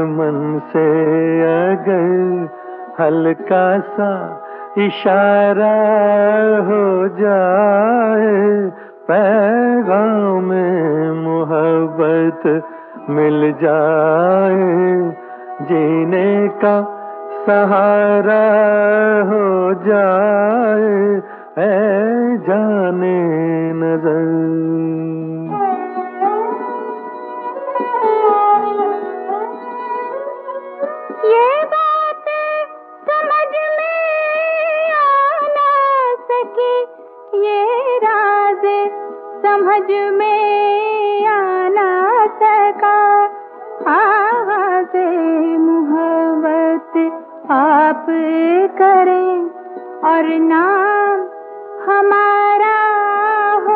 मन से अगर हल्का सा इशारा हो जाए, पैगाम में मोहब्बत मिल जाए, जीने का सहारा हो जाए, ऐ जाने नजर। ये बात समझ में आ ना सकी, ये राज समझ में आ ना सका, आवाज़ मोहब्बत आप करें और नाम हमारा हो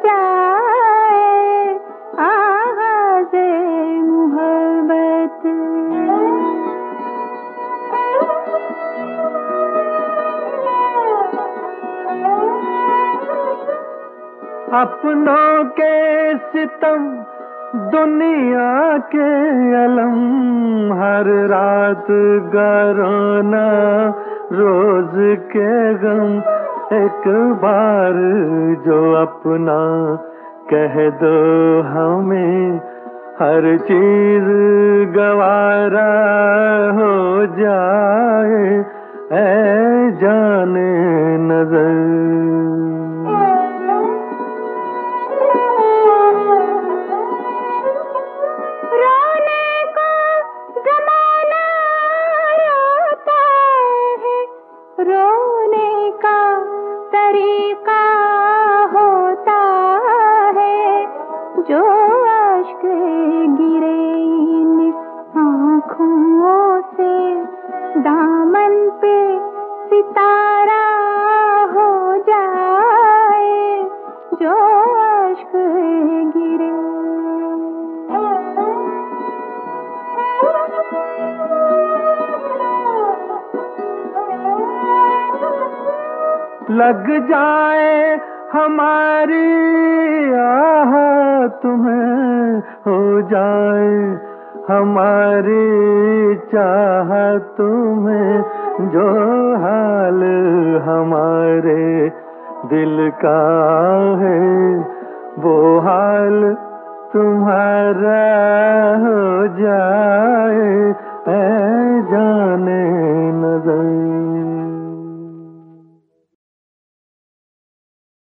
जाए, आवाज़ मोहब्बत। अपनों के सितम दुनिया के अलम, हर रात गरोना रोज के गम, एक बार जो अपना कह दो हमें, हर चीज गवारा हो जाए, ऐ जाने नजर। रोने का तरीका होता है, जो अश्क गिरे इन आँखों से, दामन पे सितारा हो जाए, जो अश्क गिरे। लग जाए हमारी आहट में, हो जाए हमारी चाहत में, जो हाल हमारे दिल का है, वो हाल तुम्हारा हो जाए, ऐ जाने